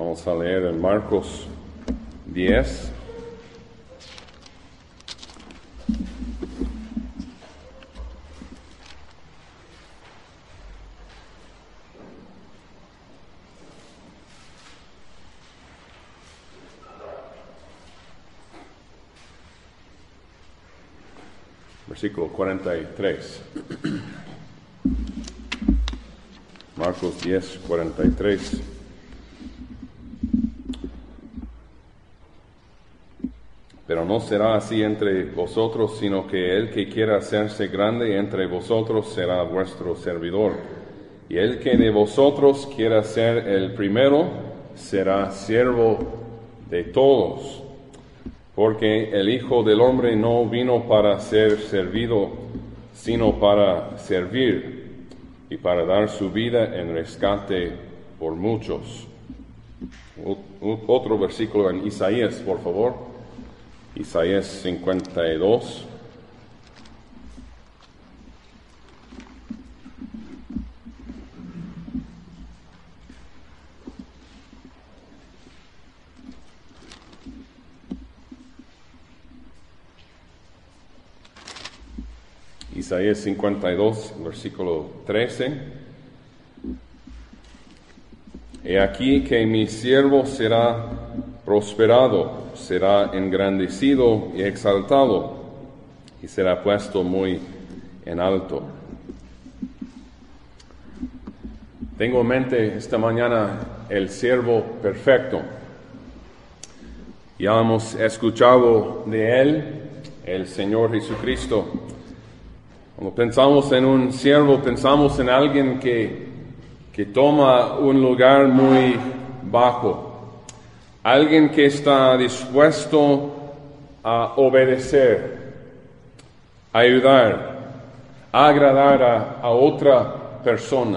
Vamos a leer en Marcos 10. Versículo 43. Marcos 10, 43. Pero no será así entre vosotros, sino que el que quiera hacerse grande entre vosotros será vuestro servidor. Y el que de vosotros quiera ser el primero será siervo de todos. Porque el Hijo del Hombre no vino para ser servido, sino para servir y para dar su vida en rescate por muchos. Otro versículo en Isaías, por favor. Isaías 52. Isaías 52, versículo 13. He aquí que mi siervo será prosperado, será engrandecido y exaltado, y será puesto muy en alto. Tengo en mente esta mañana el siervo perfecto. Ya hemos escuchado de él, el Señor Jesucristo. Cuando pensamos en un siervo, pensamos en alguien que toma un lugar muy bajo. Alguien que está dispuesto a obedecer, a ayudar, a agradar a otra persona.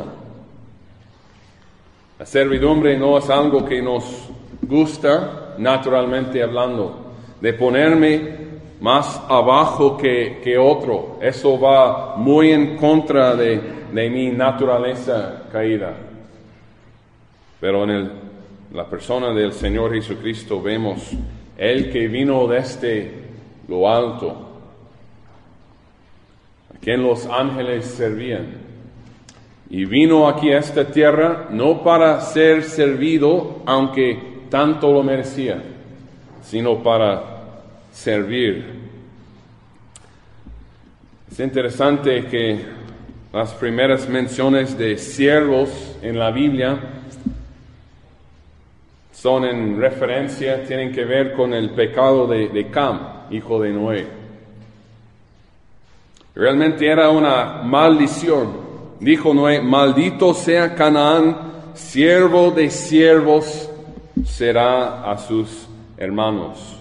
La servidumbre no es algo que nos gusta, naturalmente hablando, de ponerme más abajo que otro. Eso va muy en contra de mi naturaleza caída. Pero en la persona del Señor Jesucristo vemos el que vino desde lo alto, a quien los ángeles servían, y vino aquí a esta tierra no para ser servido, aunque tanto lo merecía, sino para servir. Es interesante que las primeras menciones de siervos en la Biblia son en referencia, tienen que ver con el pecado de Cam, hijo de Noé. Realmente era una maldición. Dijo Noé: maldito sea Canaán, siervo de siervos será a sus hermanos.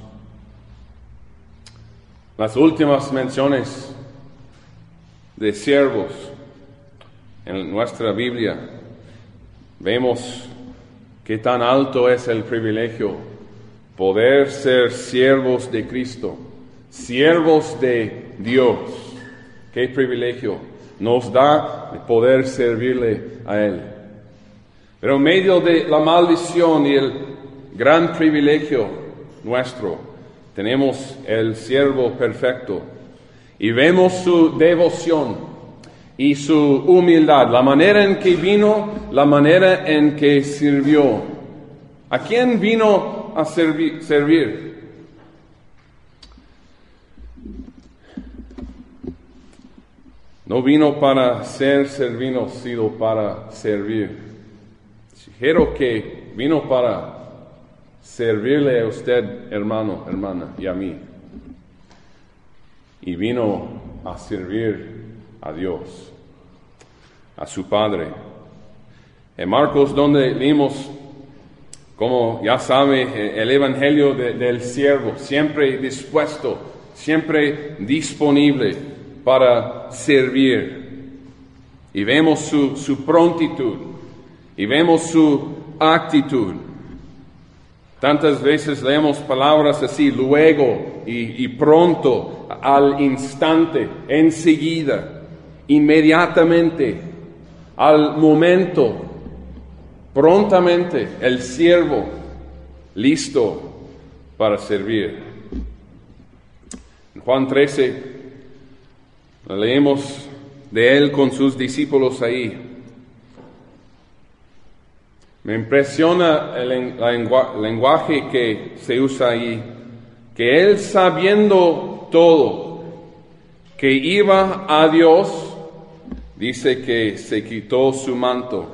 Las últimas menciones de siervos en nuestra Biblia, vemos qué tan alto es el privilegio poder ser siervos de Cristo, siervos de Dios. Qué privilegio nos da de poder servirle a Él. Pero en medio de la maldición y el gran privilegio nuestro, tenemos el siervo perfecto y vemos su devoción y su humildad, la manera en que vino, la manera en que sirvió. ¿A quién vino a servir? No vino para ser servido, sino para servir. Sugiero que vino para servirle a usted, hermano, hermana, y a mí. Y vino a servir a Dios, a su Padre. En Marcos, donde leímos, como ya sabe, el Evangelio del siervo, siempre dispuesto, siempre disponible para servir. Y vemos su prontitud, y vemos su actitud. Tantas veces leemos palabras así, luego y pronto, al instante, enseguida, inmediatamente, al momento, prontamente el siervo listo para servir. En Juan 13 leemos de él con sus discípulos ahí. Me impresiona el lenguaje que se usa ahí, que él, sabiendo todo, que iba a Dios, dice que se quitó su manto.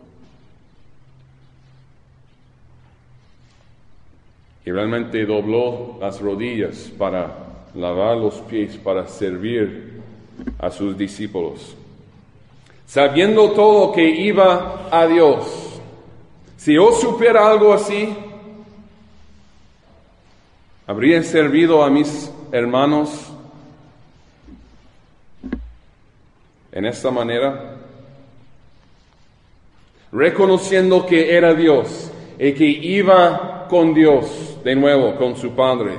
Y realmente dobló las rodillas para lavar los pies, para servir a sus discípulos. Sabiendo todo que iba a Dios. Si yo supiera algo así, ¿habría servido a mis hermanos en esta manera? Reconociendo que era Dios y que iba con Dios de nuevo, con su Padre.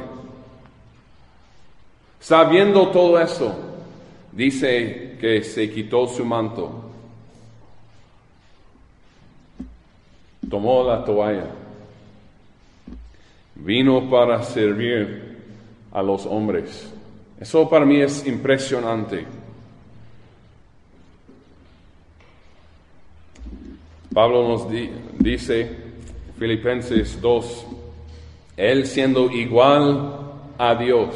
Sabiendo todo eso, dice que se quitó su manto. Tomó la toalla, vino para servir a los hombres. Eso para mí es impresionante. Pablo nos dice, Filipenses 2, él siendo igual a Dios.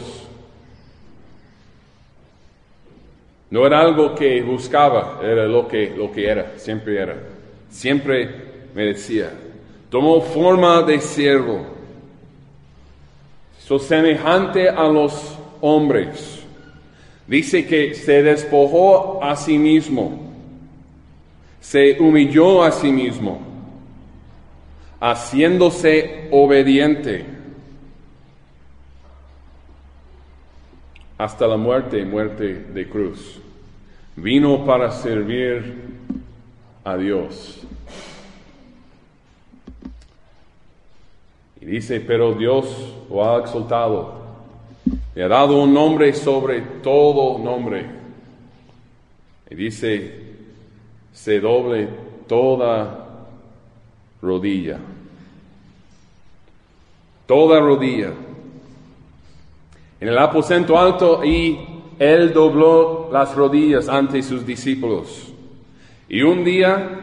No era algo que buscaba, era lo que era, siempre era. Siempre me decía, tomó forma de siervo, semejante a los hombres. Dice que se despojó a sí mismo, se humilló a sí mismo, haciéndose obediente hasta la muerte de cruz. Vino para servir a Dios. Y dice, pero Dios lo ha exaltado, le ha dado un nombre sobre todo nombre. Y dice, se doble toda rodilla. Toda rodilla. En el aposento alto, y él dobló las rodillas ante sus discípulos. Y un día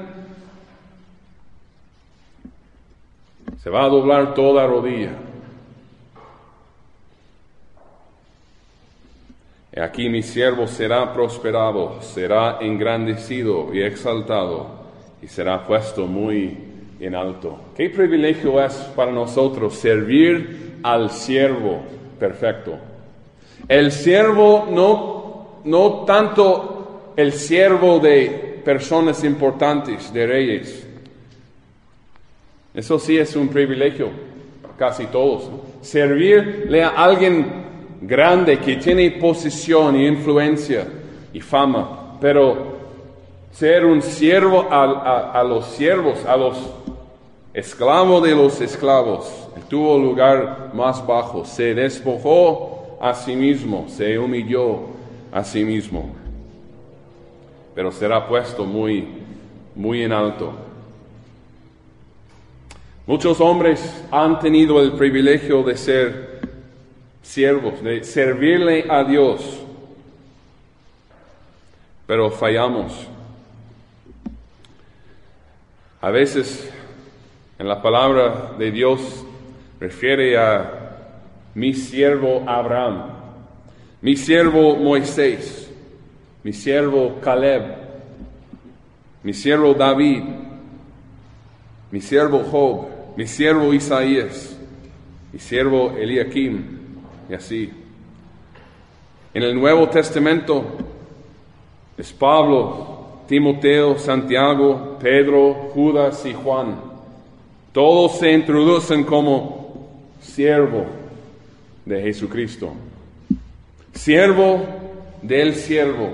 se va a doblar toda rodilla. Y aquí mi siervo será prosperado, será engrandecido y exaltado, y será puesto muy en alto. Qué privilegio es para nosotros servir al siervo perfecto. El siervo no tanto el siervo de personas importantes, de reyes. Eso sí es un privilegio, casi todos, ¿no? Servirle a alguien grande que tiene posición y influencia y fama, pero ser un siervo a los siervos, a los esclavos de los esclavos, tuvo lugar más bajo, se despojó a sí mismo, se humilló a sí mismo, pero será puesto muy, muy en alto. Muchos hombres han tenido el privilegio de ser siervos, de servirle a Dios, pero fallamos. A veces en la palabra de Dios refiere a mi siervo Abraham, mi siervo Moisés, mi siervo Caleb, mi siervo David, mi siervo Job, mi siervo Isaías, mi siervo Eliakim, y así. En el Nuevo Testamento es Pablo, Timoteo, Santiago, Pedro, Judas y Juan. Todos se introducen como siervo de Jesucristo. Siervo del siervo.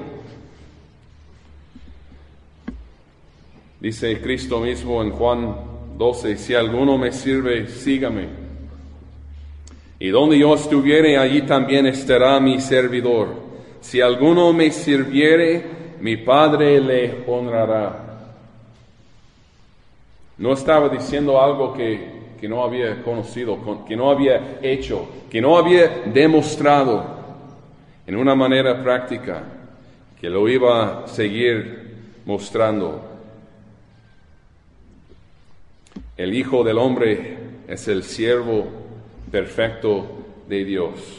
Dice Cristo mismo en Juan 12, si alguno me sirve, sígame. Y donde yo estuviere, allí también estará mi servidor. Si alguno me sirviere, mi Padre le honrará. No estaba diciendo algo que no había conocido, que no había hecho, que no había demostrado en una manera práctica, que lo iba a seguir mostrando. El Hijo del Hombre es el siervo perfecto de Dios.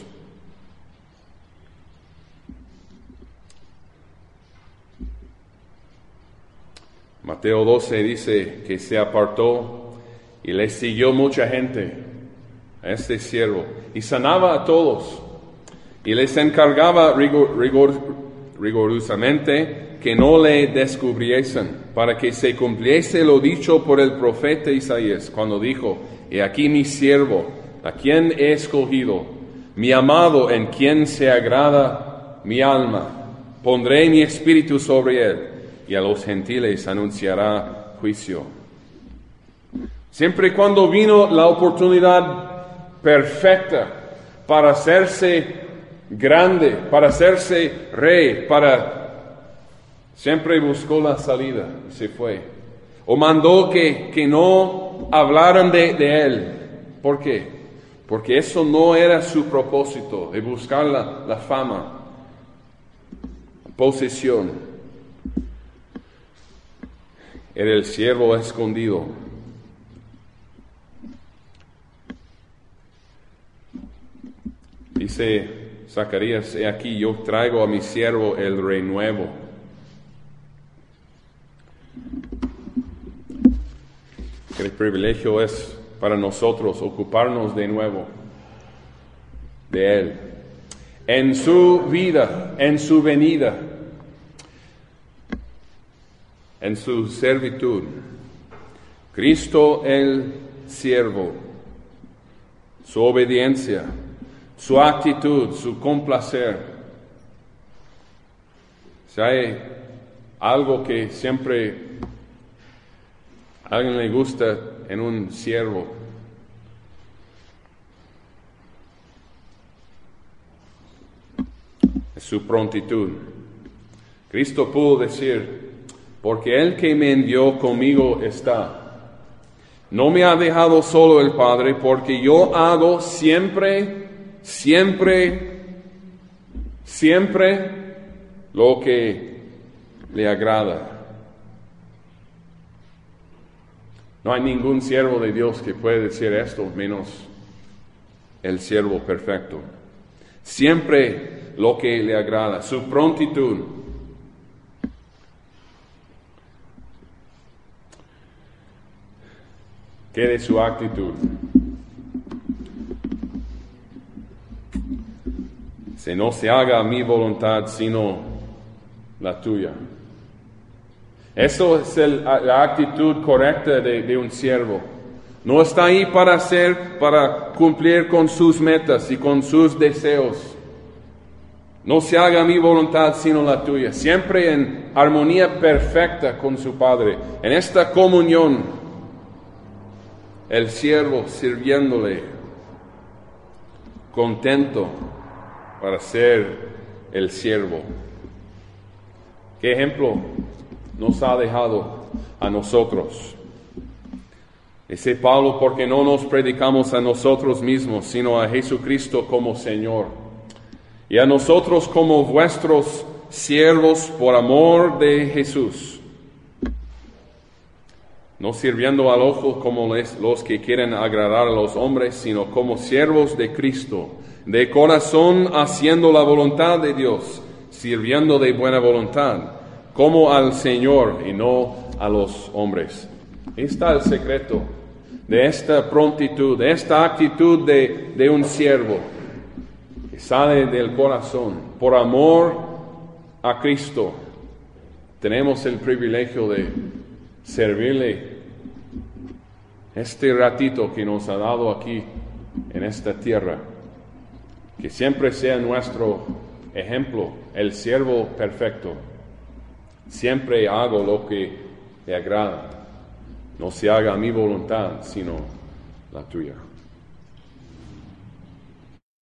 Mateo 12 dice que se apartó y le siguió mucha gente a este siervo y sanaba a todos y les encargaba rigurosamente que no le descubriesen, para que se cumpliese lo dicho por el profeta Isaías, cuando dijo: He aquí mi siervo, a quien he escogido, mi amado, en quien se agrada mi alma. Pondré mi espíritu sobre él, y a los gentiles anunciará juicio. Siempre y cuando vino la oportunidad perfecta para hacerse grande, para hacerse rey, siempre buscó la salida y se fue. O mandó que no hablaran de él. ¿Por qué? Porque eso no era su propósito, de buscar la fama, posesión. Era el siervo escondido. Dice Zacarías: he aquí, yo traigo a mi siervo el renuevo. El privilegio es para nosotros ocuparnos de nuevo de Él, en su vida, en su venida, en su servitud. Cristo el siervo, su obediencia, su actitud, su complacer. Si hay algo que siempre a alguien le gusta en un siervo, es su prontitud. Cristo pudo decir: porque el que me envió conmigo está. No me ha dejado solo el Padre, porque yo hago siempre lo que le agrada. No hay ningún siervo de Dios que pueda decir esto, menos el siervo perfecto. Siempre lo que le agrada, su prontitud. ¿Qué de su actitud? Si no se haga mi voluntad, sino la tuya. Eso es la actitud correcta de un siervo. No está ahí para cumplir con sus metas y con sus deseos. No se haga mi voluntad, sino la tuya. Siempre en armonía perfecta con su Padre. En esta comunión, el siervo sirviéndole, contento para ser el siervo. ¿Qué ejemplo nos ha dejado a nosotros? Dice Pablo: porque no nos predicamos a nosotros mismos, sino a Jesucristo como Señor, y a nosotros como vuestros siervos por amor de Jesús, no sirviendo al ojo como los que quieren agradar a los hombres, sino como siervos de Cristo, de corazón, haciendo la voluntad de Dios, sirviendo de buena voluntad, como al Señor y no a los hombres. Ahí está el secreto de esta prontitud, de esta actitud de un siervo que sale del corazón. Por amor a Cristo, tenemos el privilegio de servirle este ratito que nos ha dado aquí en esta tierra. Que siempre sea nuestro ejemplo, el siervo perfecto. Siempre hago lo que le agrada. No se haga mi voluntad, sino la tuya.